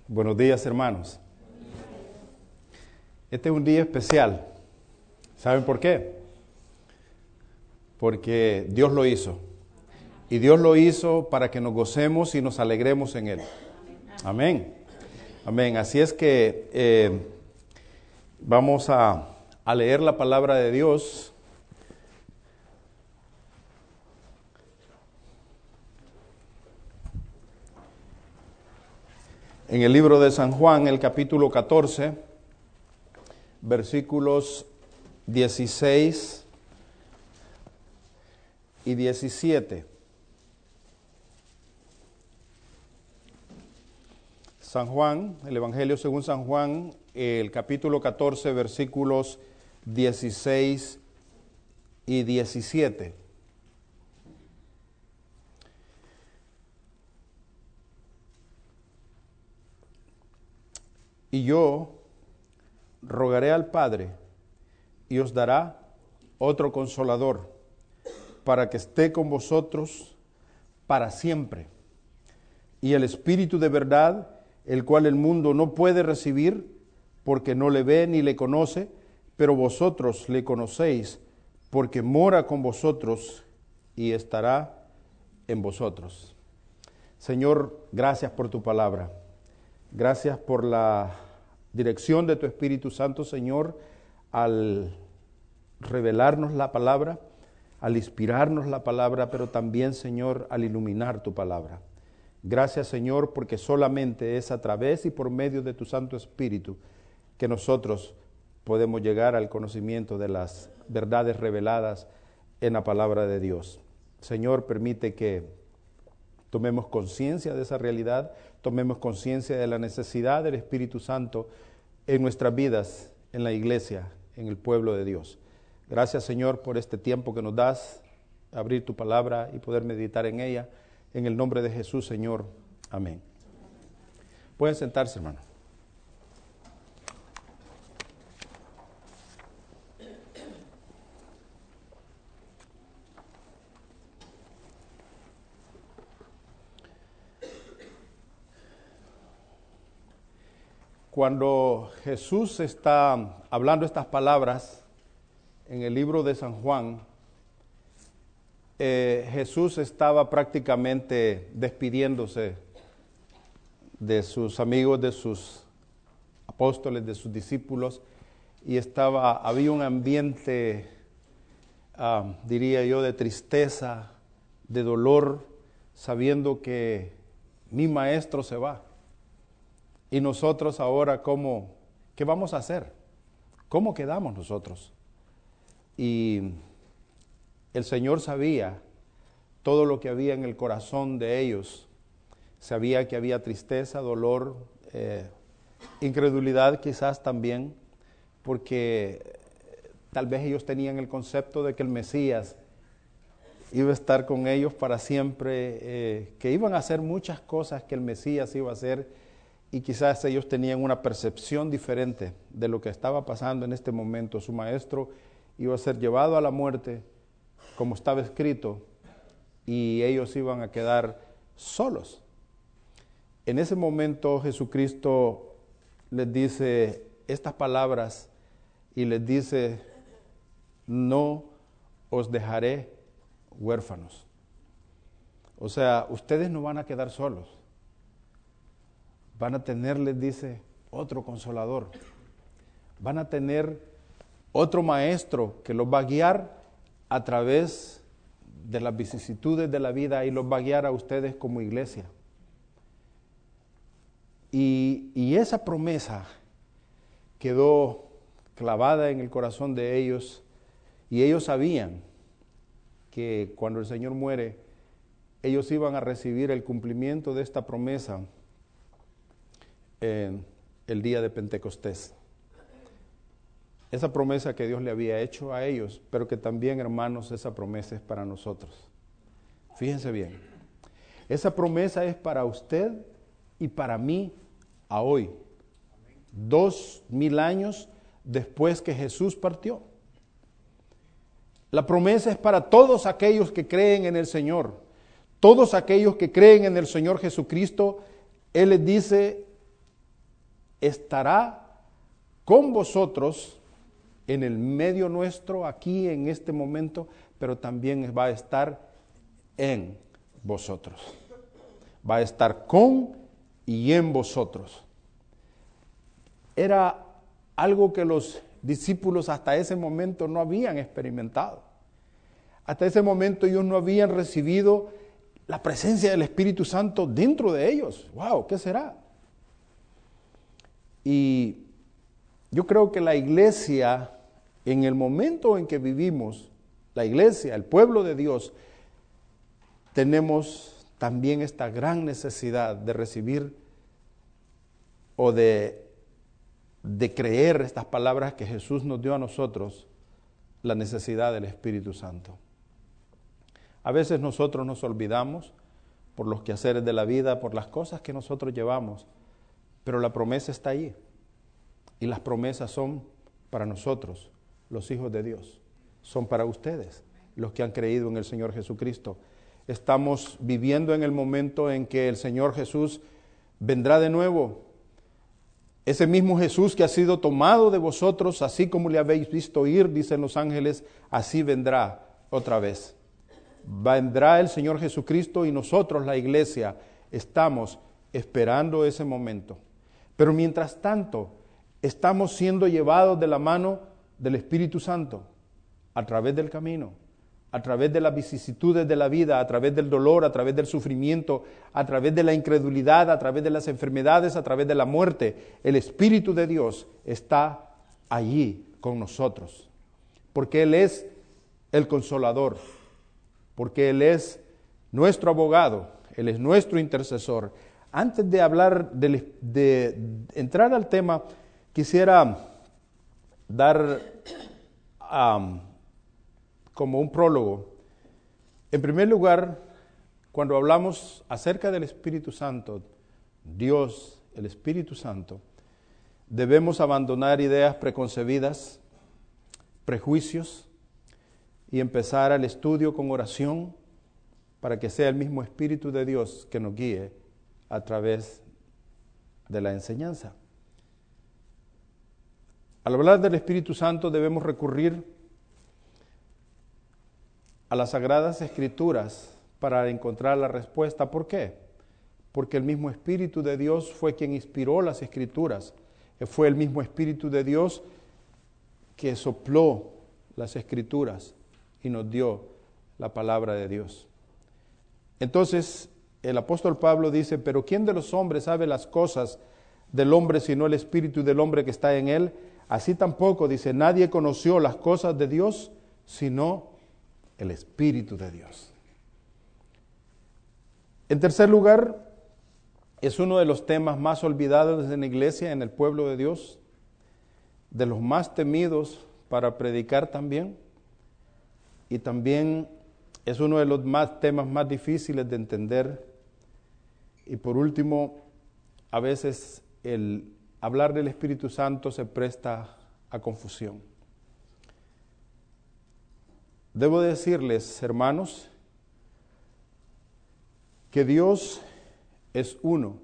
Buenos días, hermanos. Este es un día especial. ¿Saben por qué? Porque Dios lo hizo. Y Dios lo hizo para que nos gocemos y nos alegremos en Él. Amén. Amén. Así es que vamos a leer la palabra de Dios. En el libro de San Juan, el capítulo 14, versículos 16 y 17. San Juan, el Evangelio según San Juan, el capítulo 14, versículos 16 y 17. Y yo rogaré al Padre y os dará otro consolador para que esté con vosotros para siempre. Y el Espíritu de verdad, el cual el mundo no puede recibir porque no le ve ni le conoce, pero vosotros le conocéis porque mora con vosotros y estará en vosotros. Señor, gracias por tu palabra. Gracias por la dirección de tu Espíritu Santo, Señor, al revelarnos la palabra, al inspirarnos la palabra, pero también, Señor, al iluminar tu palabra. Gracias, Señor, porque solamente es a través y por medio de tu Santo Espíritu que nosotros podemos llegar al conocimiento de las verdades reveladas en la palabra de Dios. Señor, permite que tomemos conciencia de esa realidad, tomemos conciencia de la necesidad del Espíritu Santo en nuestras vidas, en la iglesia, en el pueblo de Dios. Gracias, Señor, por este tiempo que nos das, abrir tu palabra y poder meditar en ella. En el nombre de Jesús, Señor. Amén. Pueden sentarse, hermano. Cuando Jesús está hablando estas palabras en el libro de San Juan, Jesús estaba prácticamente despidiéndose de sus amigos, de sus apóstoles, de sus discípulos, y había un ambiente, diría yo, de tristeza, de dolor, sabiendo que mi maestro se va. Y nosotros ahora, ¿qué vamos a hacer? ¿Cómo quedamos nosotros? Y el Señor sabía todo lo que había en el corazón de ellos. Sabía que había tristeza, dolor, incredulidad quizás también, porque tal vez ellos tenían el concepto de que el Mesías iba a estar con ellos para siempre, que iban a hacer muchas cosas que el Mesías iba a hacer. Y quizás ellos tenían una percepción diferente de lo que estaba pasando en este momento. Su maestro iba a ser llevado a la muerte, como estaba escrito, y ellos iban a quedar solos. En ese momento Jesucristo les dice estas palabras y les dice: no os dejaré huérfanos. O sea, ustedes no van a quedar solos. Van a tener, les dice, otro consolador. Van a tener otro maestro que los va a guiar a través de las vicisitudes de la vida y los va a guiar a ustedes como iglesia. Y esa promesa quedó clavada en el corazón de ellos, y ellos sabían que cuando el Señor muere, ellos iban a recibir el cumplimiento de esta promesa en el día de Pentecostés. Esa promesa que Dios le había hecho a ellos, pero que también, hermanos, esa promesa es para nosotros. Fíjense bien, esa promesa es para usted y para mí a hoy, 2000 años después que Jesús partió. La promesa es para todos aquellos que creen en el Señor, todos aquellos que creen en el Señor Jesucristo. Él les dice: estará con vosotros en el medio nuestro, aquí en este momento, pero también va a estar en vosotros. Va a estar con y en vosotros. Era algo que los discípulos hasta ese momento no habían experimentado. Hasta ese momento ellos no habían recibido la presencia del Espíritu Santo dentro de ellos. ¡Wow! ¿Qué será? Y yo creo que la iglesia, en el momento en que vivimos, la iglesia, el pueblo de Dios, tenemos también esta gran necesidad de recibir o de creer estas palabras que Jesús nos dio a nosotros, la necesidad del Espíritu Santo. A veces nosotros nos olvidamos por los quehaceres de la vida, por las cosas que nosotros llevamos, pero la promesa está allí. Y las promesas son para nosotros, los hijos de Dios. Son para ustedes, los que han creído en el Señor Jesucristo. Estamos viviendo en el momento en que el Señor Jesús vendrá de nuevo. Ese mismo Jesús que ha sido tomado de vosotros, así como le habéis visto ir, dicen los ángeles, así vendrá otra vez. Vendrá el Señor Jesucristo y nosotros, la iglesia, estamos esperando ese momento. Pero mientras tanto, estamos siendo llevados de la mano del Espíritu Santo a través del camino, a través de las vicisitudes de la vida, a través del dolor, a través del sufrimiento, a través de la incredulidad, a través de las enfermedades, a través de la muerte. El Espíritu de Dios está allí con nosotros, porque Él es el Consolador, porque Él es nuestro abogado, Él es nuestro intercesor. Antes de hablar, de entrar al tema, quisiera dar como un prólogo. En primer lugar, cuando hablamos acerca del Espíritu Santo, Dios, el Espíritu Santo, debemos abandonar ideas preconcebidas, prejuicios, y empezar el estudio con oración para que sea el mismo Espíritu de Dios que nos guíe a través de la enseñanza. Al hablar del Espíritu Santo debemos recurrir a las Sagradas Escrituras para encontrar la respuesta. ¿Por qué? Porque el mismo Espíritu de Dios fue quien inspiró las Escrituras. Fue el mismo Espíritu de Dios que sopló las Escrituras y nos dio la palabra de Dios. Entonces, el apóstol Pablo dice, pero ¿quién de los hombres sabe las cosas del hombre sino el espíritu del hombre que está en él? Así tampoco, dice, nadie conoció las cosas de Dios sino el Espíritu de Dios. En tercer lugar, es uno de los temas más olvidados en la iglesia, en el pueblo de Dios, de los más temidos para predicar también, y también es uno de los temas más difíciles de entender. Y por último, a veces el hablar del Espíritu Santo se presta a confusión. Debo decirles, hermanos, que Dios es uno,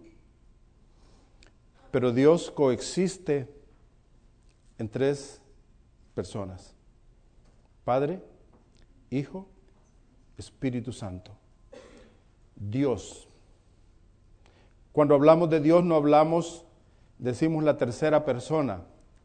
pero Dios coexiste en tres personas: Padre, Hijo, Espíritu Santo. Dios. Cuando hablamos de Dios no hablamos, decimos la tercera persona.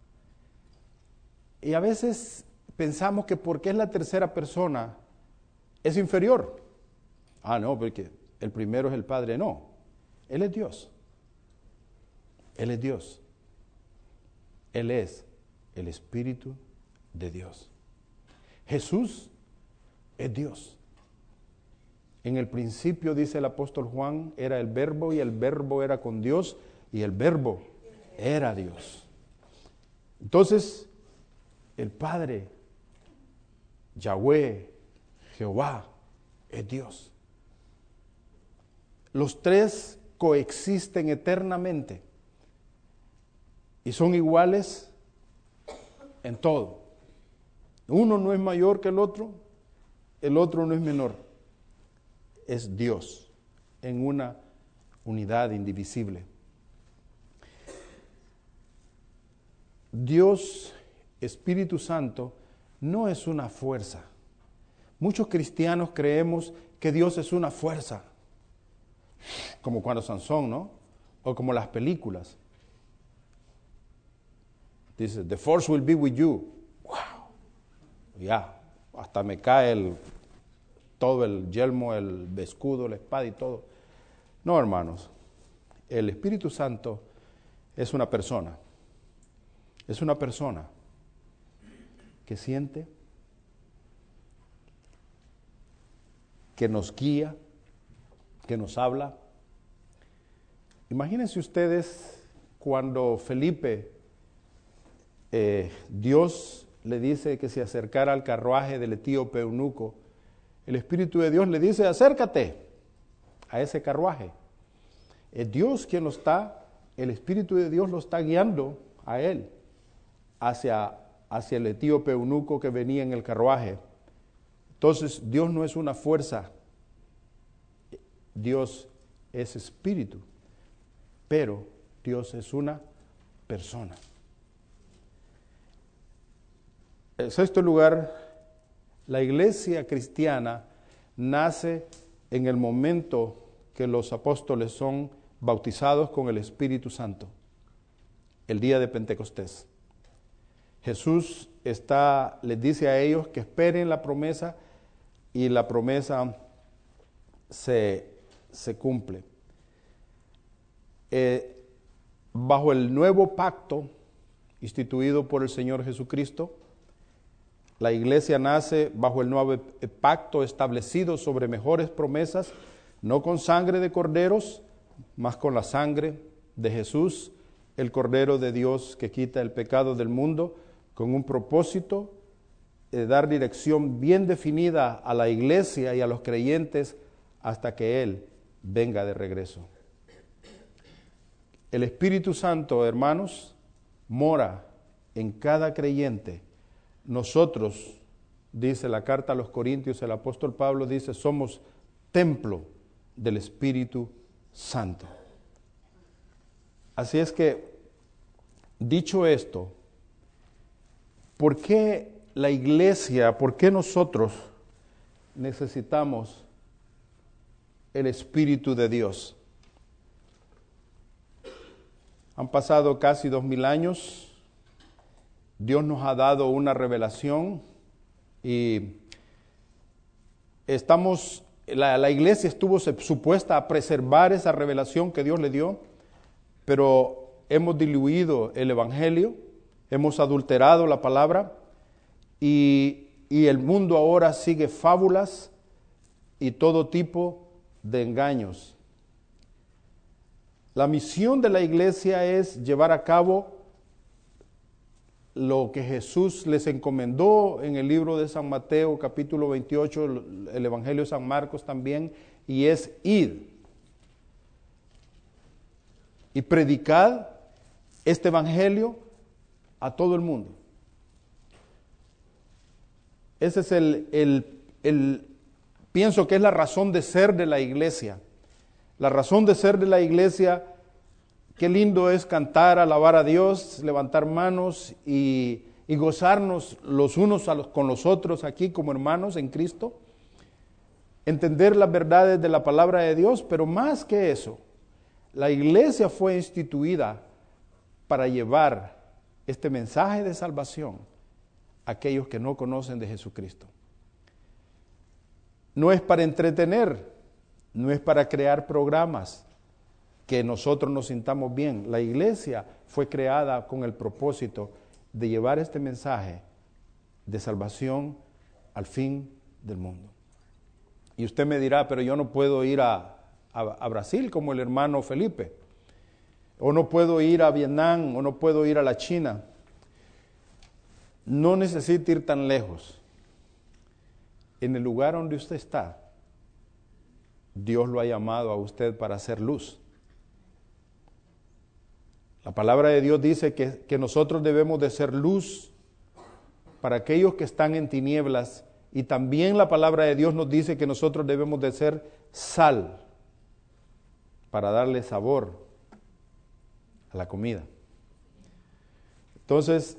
Y a veces pensamos que porque es la tercera persona es inferior. No, porque el primero es el Padre. No, Él es Dios. Él es Dios. Él es el Espíritu de Dios. Jesús es Dios. En el principio, dice el apóstol Juan, era el Verbo y el Verbo era con Dios y el Verbo era Dios. Entonces, el Padre, Yahweh, Jehová, es Dios. Los tres coexisten eternamente y son iguales en todo. Uno no es mayor que el otro no es menor. Es Dios, en una unidad indivisible. Dios, Espíritu Santo, no es una fuerza. Muchos cristianos creemos que Dios es una fuerza, como cuando Sansón, ¿no? O como las películas. Dice, the force will be with you. Wow. Ya, hasta me cae todo el yelmo, el escudo, la espada y todo. No, hermanos, el Espíritu Santo es una persona. Es una persona que siente, que nos guía, que nos habla. Imagínense ustedes cuando Felipe, Dios le dice que se acercara al carruaje del etíope eunuco. El Espíritu de Dios le dice, acércate a ese carruaje. Es Dios quien el Espíritu de Dios lo está guiando a él hacia el etíope eunuco que venía en el carruaje. Entonces, Dios no es una fuerza, Dios es espíritu, pero Dios es una persona. En sexto lugar, la iglesia cristiana nace en el momento que los apóstoles son bautizados con el Espíritu Santo, el día de Pentecostés. Jesús les dice a ellos que esperen la promesa y la promesa se cumple. Bajo el nuevo pacto instituido por el Señor Jesucristo, la iglesia nace bajo el nuevo pacto establecido sobre mejores promesas, no con sangre de corderos, mas con la sangre de Jesús, el Cordero de Dios que quita el pecado del mundo, con un propósito de dar dirección bien definida a la iglesia y a los creyentes hasta que Él venga de regreso. El Espíritu Santo, hermanos, mora en cada creyente. Nosotros, dice la carta a los Corintios, el apóstol Pablo dice, somos templo del Espíritu Santo. Así es que, dicho esto, ¿por qué la iglesia, por qué nosotros necesitamos el Espíritu de Dios? Han pasado casi 2000 años. Dios nos ha dado una revelación y la iglesia estuvo supuesta a preservar esa revelación que Dios le dio, pero hemos diluido el evangelio, hemos adulterado la palabra y el mundo ahora sigue fábulas y todo tipo de engaños. La misión de la iglesia es llevar a cabo lo que Jesús les encomendó en el libro de San Mateo, capítulo 28, el Evangelio de San Marcos también, y es ir y predicad este Evangelio a todo el mundo. Ese es pienso que es la razón de ser de la iglesia. La razón de ser de la iglesia. Qué lindo es cantar, alabar a Dios, levantar manos y gozarnos los unos con los otros aquí como hermanos en Cristo. Entender las verdades de la palabra de Dios, pero más que eso, la iglesia fue instituida para llevar este mensaje de salvación a aquellos que no conocen de Jesucristo. No es para entretener, no es para crear programas que nosotros nos sintamos bien. La iglesia fue creada con el propósito de llevar este mensaje de salvación al fin del mundo. Y usted me dirá, pero yo no puedo ir a Brasil como el hermano Felipe, o no puedo ir a Vietnam, o no puedo ir a la China. No necesita ir tan lejos. En el lugar donde usted está, Dios lo ha llamado a usted para hacer luz. La palabra de Dios dice que nosotros debemos de ser luz para aquellos que están en tinieblas, y también la palabra de Dios nos dice que nosotros debemos de ser sal para darle sabor a la comida. Entonces,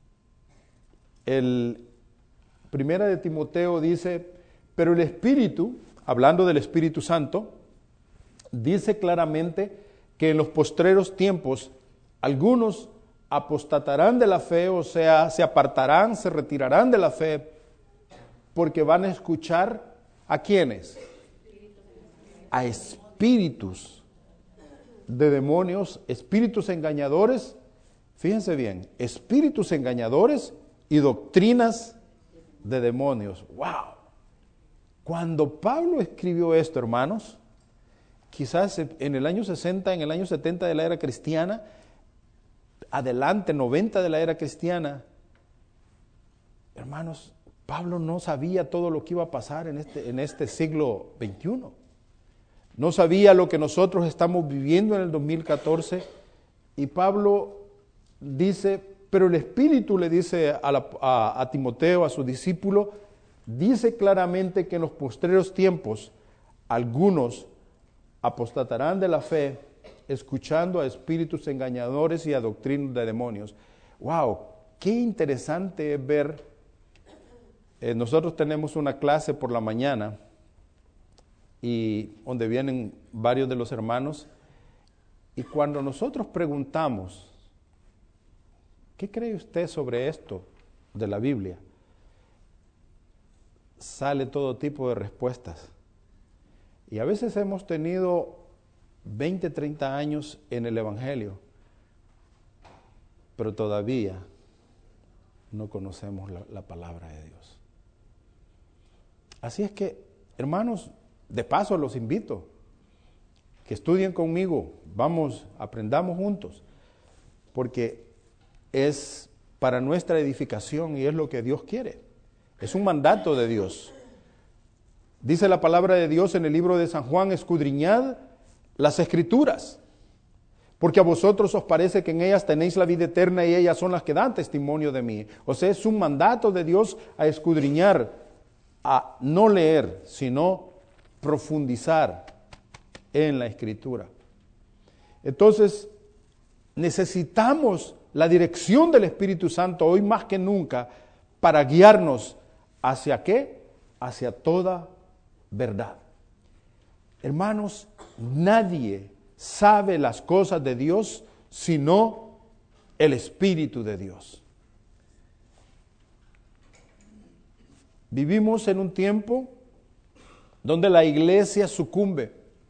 el Primera de Timoteo dice, pero el Espíritu, hablando del Espíritu Santo, dice claramente que en los postreros tiempos algunos apostatarán de la fe, o sea, se apartarán, se retirarán de la fe, porque van a escuchar ¿a quiénes? A espíritus de demonios, espíritus engañadores, fíjense bien, espíritus engañadores y doctrinas de demonios. ¡Wow! Cuando Pablo escribió esto, hermanos, quizás en el año 60, en el año 70 de la era cristiana, adelante, 90 de la era cristiana, hermanos, Pablo no sabía todo lo que iba a pasar en este siglo XXI. No sabía lo que nosotros estamos viviendo en el 2014. Y Pablo dice, pero el Espíritu le dice a Timoteo, a su discípulo, dice claramente que en los postreros tiempos algunos apostatarán de la fe, escuchando a espíritus engañadores y a doctrinas de demonios. ¡Wow! Qué interesante es ver. Nosotros tenemos una clase por la mañana y donde vienen varios de los hermanos, y cuando nosotros preguntamos, ¿qué cree usted sobre esto de la Biblia? Sale todo tipo de respuestas. Y a veces hemos tenido 20, 30 años en el Evangelio, pero todavía no conocemos la palabra de Dios. Así es que, hermanos, de paso los invito que estudien conmigo, vamos, aprendamos juntos, porque es para nuestra edificación y es lo que Dios quiere. Es un mandato de Dios. Dice la palabra de Dios en el libro de San Juan, escudriñad las Escrituras, porque a vosotros os parece que en ellas tenéis la vida eterna y ellas son las que dan testimonio de mí. O sea, es un mandato de Dios a escudriñar, a no leer, sino profundizar en la Escritura. Entonces, necesitamos la dirección del Espíritu Santo hoy más que nunca para guiarnos hacia ¿qué? Hacia toda verdad. Hermanos, nadie sabe las cosas de Dios sino el Espíritu de Dios. Vivimos en un tiempo donde la iglesia sucumbe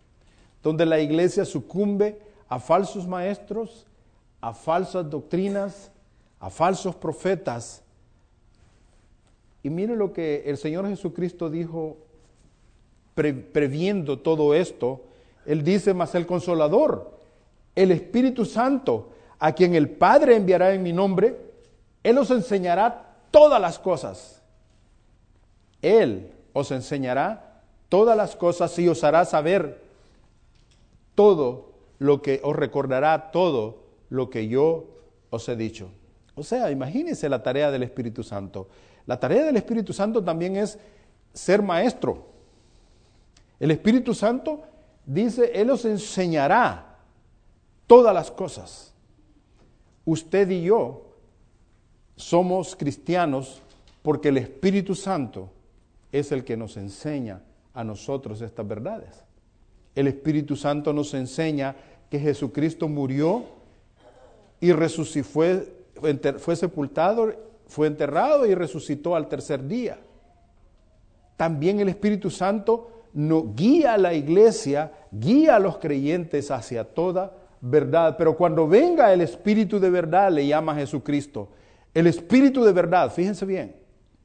a falsos maestros, a falsas doctrinas, a falsos profetas. Y mire lo que el Señor Jesucristo dijo previendo todo esto. Él dice, mas el Consolador, el Espíritu Santo, a quien el Padre enviará en mi nombre, Él os enseñará todas las cosas. Él os enseñará todas las cosas y os hará saber todo lo que os recordará, todo lo que yo os he dicho. O sea, imagínense la tarea del Espíritu Santo. La tarea del Espíritu Santo también es ser maestro. El Espíritu Santo dice, Él os enseñará todas las cosas. Usted y yo somos cristianos porque el Espíritu Santo es el que nos enseña a nosotros estas verdades. El Espíritu Santo nos enseña que Jesucristo murió y resucitó, fue sepultado, fue enterrado y resucitó al tercer día. También el Espíritu Santo nos guía a la iglesia, guía a los creyentes hacia toda verdad. Pero cuando venga el Espíritu de verdad, le llama a Jesucristo. El Espíritu de verdad, fíjense bien,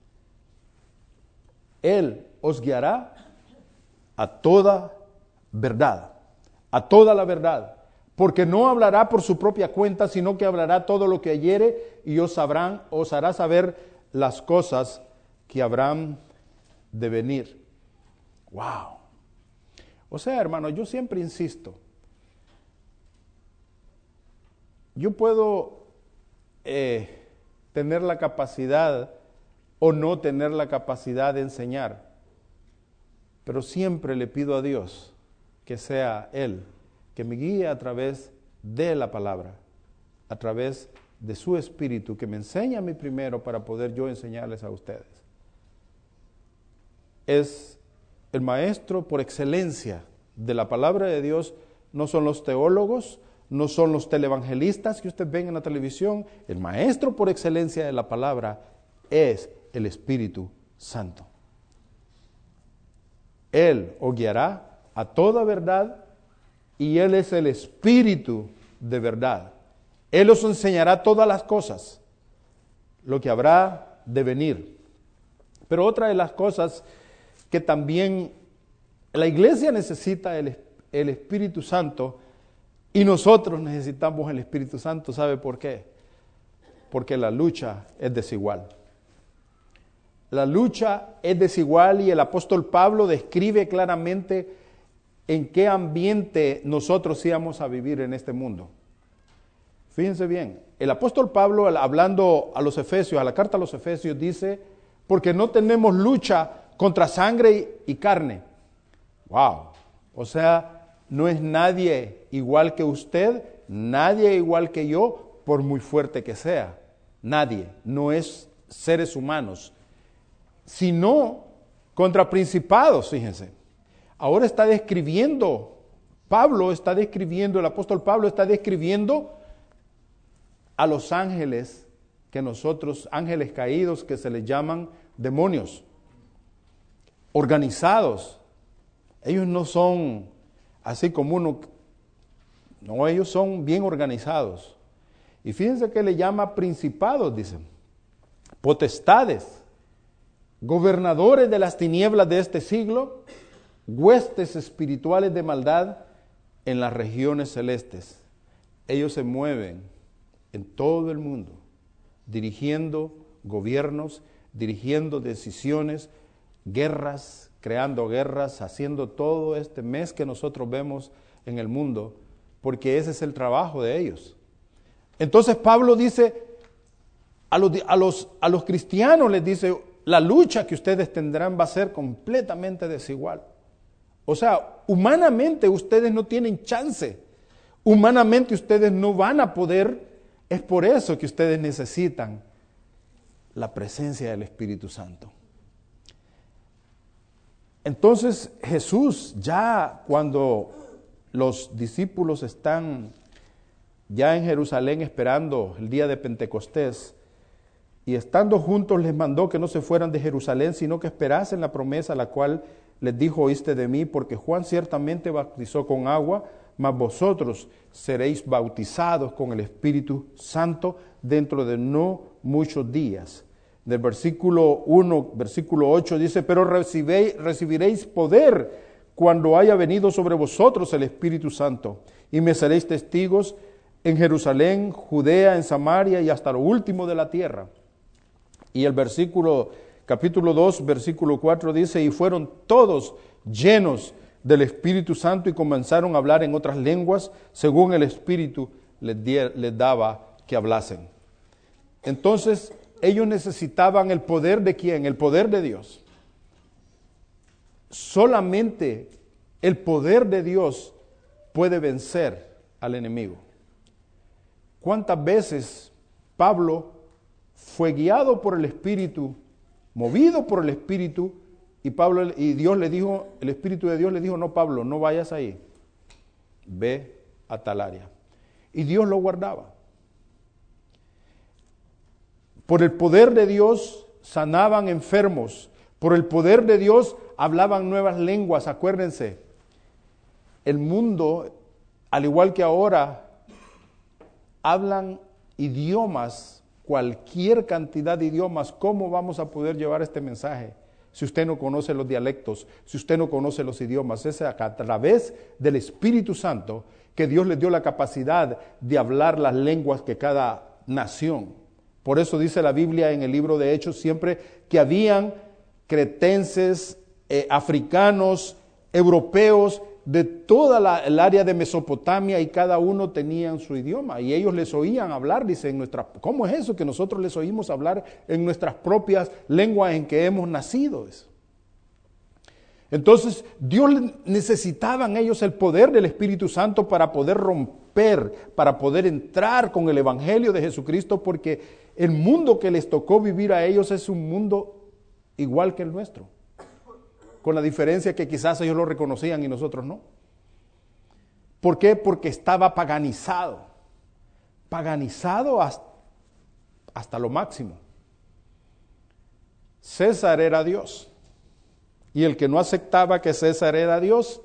Él os guiará a toda verdad, a toda la verdad, porque no hablará por su propia cuenta, sino que hablará todo lo que oyere y os hará saber las cosas que habrán de venir. ¡Wow! O sea, hermano, yo siempre insisto, yo puedo tener la capacidad o no tener la capacidad de enseñar, pero siempre le pido a Dios que sea Él que me guíe a través de la palabra, a través de su Espíritu, que me enseña a mí primero para poder yo enseñarles a ustedes. Es el maestro por excelencia de la palabra de Dios. No son los teólogos, no son los televangelistas que ustedes ven en la televisión. El maestro por excelencia de la palabra es el Espíritu Santo. Él os guiará a toda verdad y Él es el Espíritu de verdad. Él os enseñará todas las cosas, lo que habrá de venir. Pero otra de las cosas que también la iglesia necesita el Espíritu Santo, y nosotros necesitamos el Espíritu Santo. ¿Sabe por qué? Porque la lucha es desigual. La lucha es desigual y el apóstol Pablo describe claramente en qué ambiente nosotros íbamos a vivir en este mundo. Fíjense bien, el apóstol Pablo, hablando a los Efesios, a la carta a los Efesios, dice, porque no tenemos lucha contra sangre y carne. ¡Wow! O sea, no es nadie igual que usted, nadie igual que yo, por muy fuerte que sea. Nadie, no es seres humanos, sino contra principados, fíjense. Ahora está describiendo, el apóstol Pablo está describiendo a los ángeles ángeles caídos, que se les llaman demonios, organizados. Ellos no son así como uno, no, ellos son bien organizados. Y fíjense que le llama principados, dicen, potestades, gobernadores de las tinieblas de este siglo, huestes espirituales de maldad en las regiones celestes. Ellos se mueven en todo el mundo, dirigiendo gobiernos, dirigiendo decisiones, guerras, creando guerras, haciendo todo este mes que nosotros vemos en el mundo, porque ese es el trabajo de ellos. Entonces Pablo dice a los cristianos, les dice, la lucha que ustedes tendrán va a ser completamente desigual. O sea, humanamente ustedes no tienen chance, humanamente ustedes no van a poder. Es por eso que ustedes necesitan la presencia del Espíritu Santo. Entonces Jesús, ya cuando los discípulos están ya en Jerusalén esperando el día de Pentecostés, y estando juntos les mandó que no se fueran de Jerusalén, sino que esperasen la promesa, la cual les dijo, oíste de mí, porque Juan ciertamente bautizó con agua, mas vosotros seréis bautizados con el Espíritu Santo dentro de no muchos días. Del versículo 1, versículo 8 dice, pero recibiréis poder cuando haya venido sobre vosotros el Espíritu Santo, y me seréis testigos en Jerusalén, Judea, en Samaria y hasta lo último de la tierra. Y el capítulo 2, versículo 4 dice, y fueron todos llenos del Espíritu Santo y comenzaron a hablar en otras lenguas, según el Espíritu les daba que hablasen. Entonces, ellos necesitaban el poder de ¿quién? El poder de Dios. Solamente el poder de Dios puede vencer al enemigo. ¿Cuántas veces Pablo fue guiado por el Espíritu, movido por el Espíritu, y Dios le dijo, el Espíritu de Dios le dijo, no, Pablo, no vayas ahí, ve a tal área? Y Dios lo guardaba. Por el poder de Dios sanaban enfermos, por el poder de Dios hablaban nuevas lenguas. Acuérdense, el mundo, al igual que ahora, hablan idiomas, cualquier cantidad de idiomas. ¿Cómo vamos a poder llevar este mensaje si usted no conoce los dialectos, si usted no conoce los idiomas? Es a través del Espíritu Santo que Dios les dio la capacidad de hablar las lenguas que cada nación. Por eso dice la Biblia en el libro de Hechos siempre que habían cretenses, africanos, europeos, de toda el área de Mesopotamia, y cada uno tenían su idioma y ellos les oían hablar, dice, ¿cómo es eso que nosotros les oímos hablar en nuestras propias lenguas en que hemos nacido? Entonces, necesitaban ellos el poder del Espíritu Santo para poder romper romper, para poder entrar con el Evangelio de Jesucristo, porque el mundo que les tocó vivir a ellos es un mundo igual que el nuestro, con la diferencia que quizás ellos lo reconocían y nosotros no. ¿Por qué? Porque estaba paganizado hasta lo máximo. César era Dios, y el que no aceptaba que César era Dios,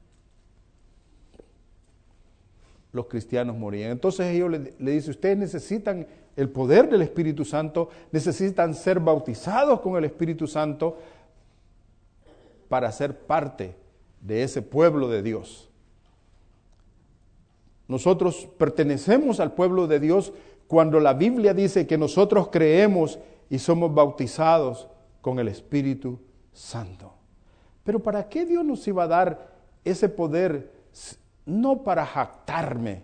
los cristianos morían. Entonces ellos le dicen, ustedes necesitan el poder del Espíritu Santo, necesitan ser bautizados con el Espíritu Santo para ser parte de ese pueblo de Dios. Nosotros pertenecemos al pueblo de Dios cuando la Biblia dice que nosotros creemos y somos bautizados con el Espíritu Santo. Pero ¿para qué Dios nos iba a dar ese poder? No para jactarme.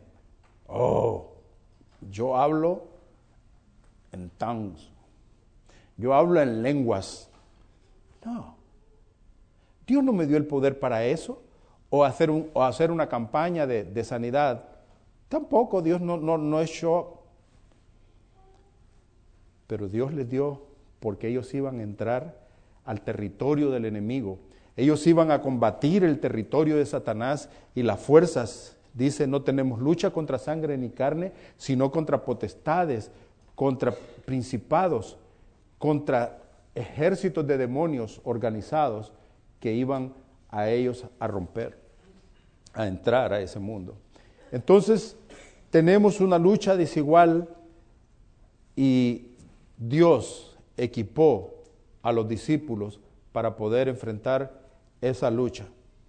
Yo hablo en tongues. Yo hablo en lenguas. No. Dios no me dio el poder para eso. O hacer una campaña de sanidad. Tampoco, Dios no es show. Pero Dios les dio porque ellos iban a entrar al territorio del enemigo. Ellos iban a combatir el territorio de Satanás y las fuerzas. Dice, no tenemos lucha contra sangre ni carne, sino contra potestades, contra principados, contra ejércitos de demonios organizados que iban a ellos a romper, a entrar a ese mundo. Entonces, tenemos una lucha desigual y Dios equipó a los discípulos para poder enfrentar esa lucha.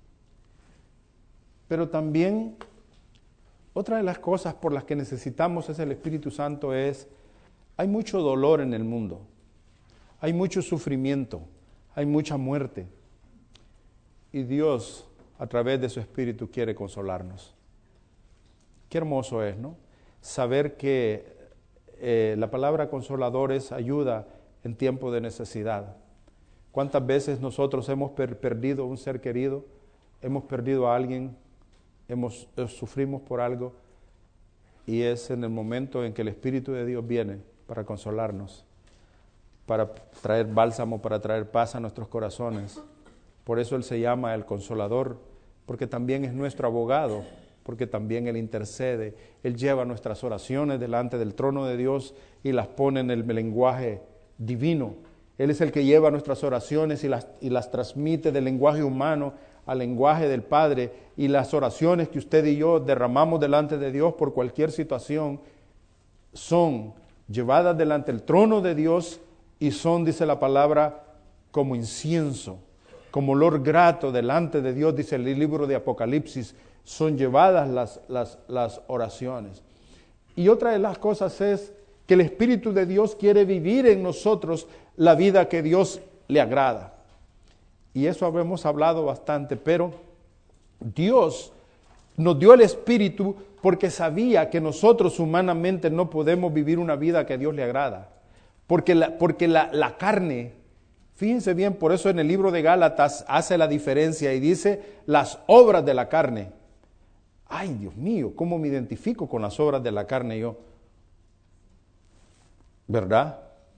Pero también, otra de las cosas por las que necesitamos es el Espíritu Santo hay mucho dolor en el mundo, hay mucho sufrimiento, hay mucha muerte. Y Dios, a través de su Espíritu, quiere consolarnos. Qué hermoso es, ¿no? Saber que la palabra consolador es ayuda en tiempo de necesidad. ¿Cuántas veces nosotros hemos perdido un ser querido? Hemos perdido a alguien, sufrimos por algo, y es en el momento en que el Espíritu de Dios viene para consolarnos, para traer bálsamo, para traer paz a nuestros corazones. Por eso Él se llama el Consolador, porque también es nuestro abogado, porque también Él intercede. Él lleva nuestras oraciones delante del trono de Dios y las pone en el lenguaje divino. Él es el que lleva nuestras oraciones y las transmite del lenguaje humano al lenguaje del Padre, y las oraciones que usted y yo derramamos delante de Dios por cualquier situación son llevadas delante del trono de Dios y son, dice la palabra, como incienso, como olor grato delante de Dios, dice el libro de Apocalipsis, son llevadas las oraciones. Y otra de las cosas es que el Espíritu de Dios quiere vivir en nosotros la vida que Dios le agrada. Y eso habíamos hablado bastante, pero Dios nos dio el Espíritu porque sabía que nosotros humanamente no podemos vivir una vida que a Dios le agrada. Porque la carne, fíjense bien, por eso en el libro de Gálatas hace la diferencia y dice las obras de la carne. Ay, Dios mío, ¿cómo me identifico con las obras de la carne yo? ¿Verdad?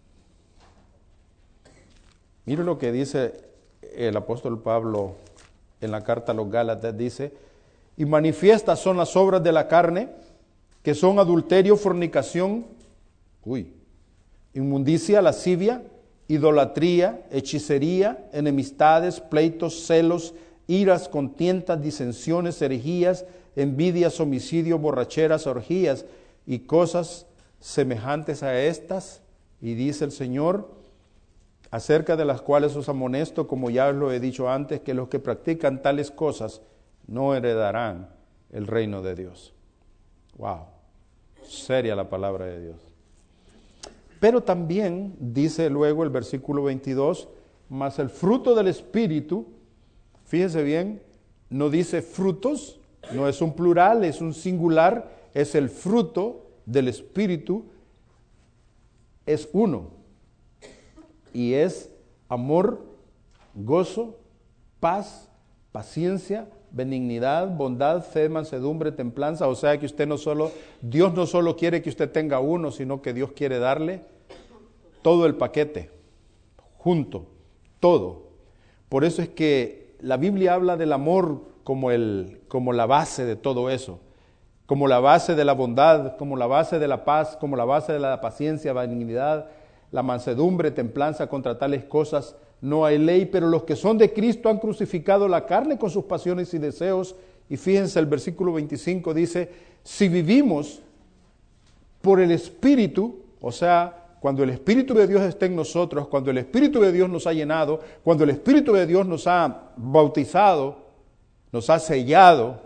Mire lo que dice el apóstol Pablo en la carta a los Gálatas, dice, y manifiestas son las obras de la carne, que son adulterio, fornicación, inmundicia, lascivia, idolatría, hechicería, enemistades, pleitos, celos, iras, contiendas, disensiones, herejías, envidias, homicidios, borracheras, orgías y cosas semejantes a estas. Y dice el Señor, acerca de las cuales os amonesto, como ya os lo he dicho antes, que los que practican tales cosas no heredarán el reino de Dios. Wow, seria la palabra de Dios. Pero también dice luego el versículo 22, mas el fruto del Espíritu, fíjense bien, no dice frutos, no es un plural, es un singular, es el fruto del Espíritu, es uno. Y es amor, gozo, paz, paciencia, benignidad, bondad, fe, mansedumbre, templanza. O sea que Dios no solo quiere que usted tenga uno, sino que Dios quiere darle todo el paquete, junto, todo. Por eso es que la Biblia habla del amor como la base de todo eso, como la base de la bondad, como la base de la paz, como la base de la paciencia, benignidad, la mansedumbre, templanza. Contra tales cosas no hay ley, pero los que son de Cristo han crucificado la carne con sus pasiones y deseos. Y fíjense, el versículo 25 dice, si vivimos por el Espíritu, o sea, cuando el Espíritu de Dios está en nosotros, cuando el Espíritu de Dios nos ha llenado, cuando el Espíritu de Dios nos ha bautizado, nos ha sellado,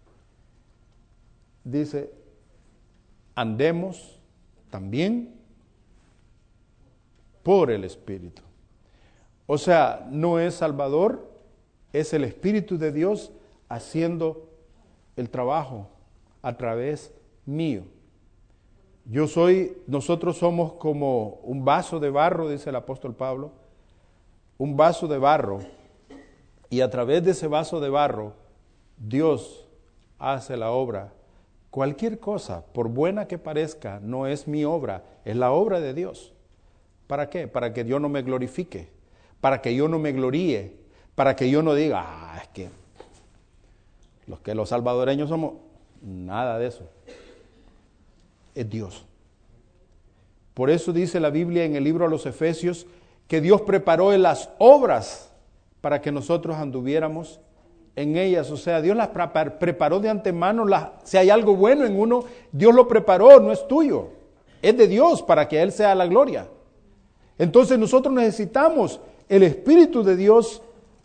dice, andemos también por el Espíritu. O sea, no es Salvador, es el Espíritu de Dios haciendo el trabajo a través mío. Nosotros somos como un vaso de barro, dice el apóstol Pablo, un vaso de barro, y a través de ese vaso de barro, Dios hace la obra. Cualquier cosa, por buena que parezca, no es mi obra, es la obra de Dios. ¿Para qué? Para que yo no me glorifique, para que yo no me gloríe, para que yo no diga, es que los salvadoreños somos, nada de eso. Es Dios. Por eso dice la Biblia en el libro a los Efesios que Dios preparó las obras para que nosotros anduviéramos en ellas. O sea, Dios las preparó de antemano. Si hay algo bueno en uno, Dios lo preparó, no es tuyo. Es de Dios para que Él sea la gloria. Entonces nosotros necesitamos el Espíritu de Dios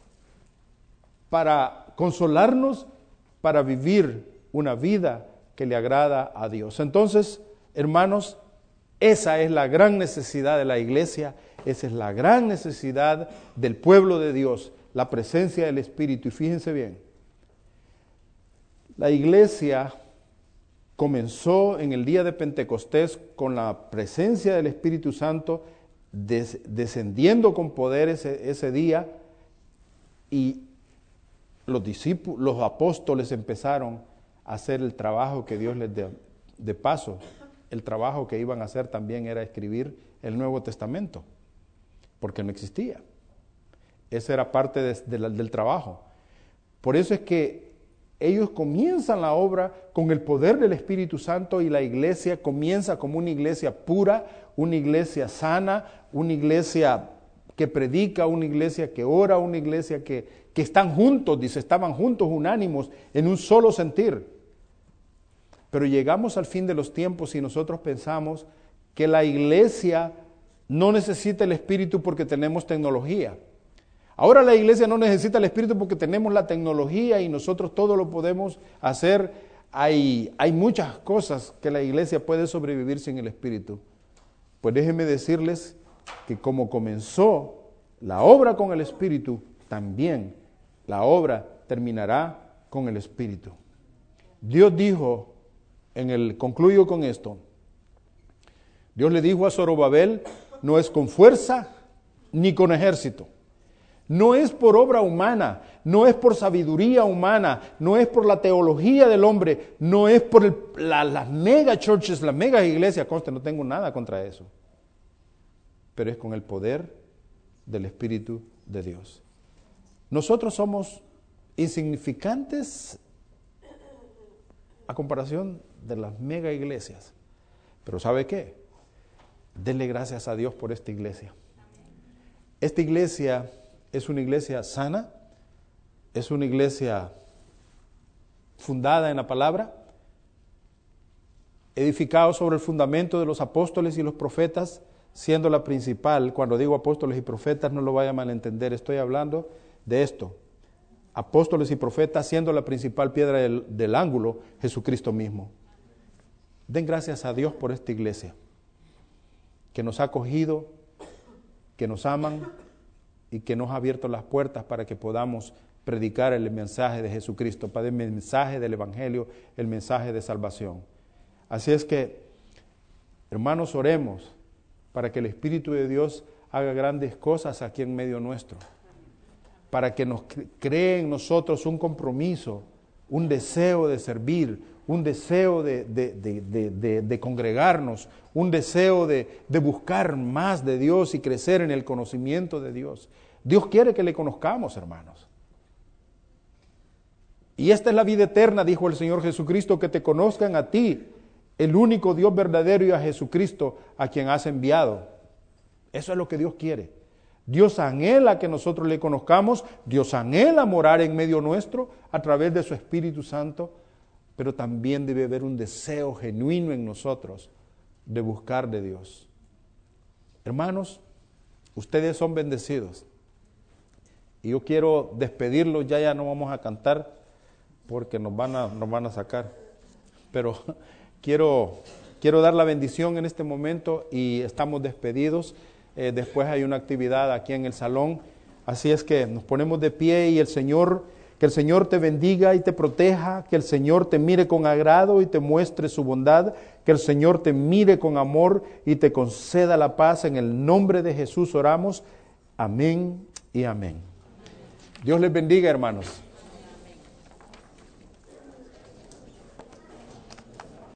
para consolarnos, para vivir una vida que le agrada a Dios. Entonces, hermanos, esa es la gran necesidad de la iglesia, esa es la gran necesidad del pueblo de Dios, la presencia del Espíritu. Y fíjense bien, la iglesia comenzó en el día de Pentecostés con la presencia del Espíritu Santo descendiendo con poder ese día, y los apóstoles empezaron a hacer el trabajo que Dios les dio. De paso, el trabajo que iban a hacer también era escribir el Nuevo Testamento, porque no existía. Esa era parte del trabajo. Por eso es que ellos comienzan la obra con el poder del Espíritu Santo, y la iglesia comienza como una iglesia pura, una iglesia sana, una iglesia que predica, una iglesia que ora, una iglesia que están juntos, dice, estaban juntos, unánimos, en un solo sentir. Pero llegamos al fin de los tiempos y nosotros pensamos que la iglesia no necesita el Espíritu porque tenemos tecnología. Ahora la iglesia no necesita el Espíritu porque tenemos la tecnología y nosotros todo lo podemos hacer. Hay muchas cosas que la iglesia puede sobrevivir sin el Espíritu. Pues déjenme decirles que como comenzó la obra con el Espíritu, también la obra terminará con el Espíritu. Dios dijo, concluyo con esto, Dios le dijo a Zorobabel, no es con fuerza ni con ejército, no es por obra humana, no es por sabiduría humana, no es por la teología del hombre, no es por las mega churches, las mega iglesias, conste, no tengo nada contra eso, pero es con el poder del Espíritu de Dios. Nosotros somos insignificantes a comparación de las mega iglesias, pero ¿sabe qué? Denle gracias a Dios por esta iglesia. Esta iglesia es una iglesia sana, es una iglesia fundada en la palabra, edificada sobre el fundamento de los apóstoles y los profetas, siendo la principal. Cuando digo apóstoles y profetas, no lo vaya a malentender, estoy hablando de esto. Apóstoles y profetas, siendo la principal piedra del ángulo, Jesucristo mismo. Den gracias a Dios por esta iglesia, que nos ha acogido, que nos aman y que nos ha abierto las puertas para que podamos predicar el mensaje de Jesucristo, para el mensaje del Evangelio, el mensaje de salvación. Así es que, hermanos, oremos para que el Espíritu de Dios haga grandes cosas aquí en medio nuestro. para que nos cree en nosotros un compromiso, un deseo de servir, un deseo de congregarnos, un deseo de buscar más de Dios y crecer en el conocimiento de Dios. Dios quiere que le conozcamos, hermanos. Y esta es la vida eterna, dijo el Señor Jesucristo, que te conozcan a ti, el único Dios verdadero, y a Jesucristo, a quien has enviado. Eso es lo que Dios quiere. Dios anhela que nosotros le conozcamos, Dios anhela morar en medio nuestro a través de su Espíritu Santo, pero también debe haber un deseo genuino en nosotros de buscar de Dios. Hermanos, ustedes son bendecidos. Y yo quiero despedirlos, ya no vamos a cantar porque nos van a sacar. Pero quiero dar la bendición en este momento y estamos despedidos. Después hay una actividad aquí en el salón. Así es que nos ponemos de pie y que el Señor te bendiga y te proteja, que el Señor te mire con agrado y te muestre su bondad, que el Señor te mire con amor y te conceda la paz. En el nombre de Jesús oramos. Amén y amén. Dios les bendiga, hermanos.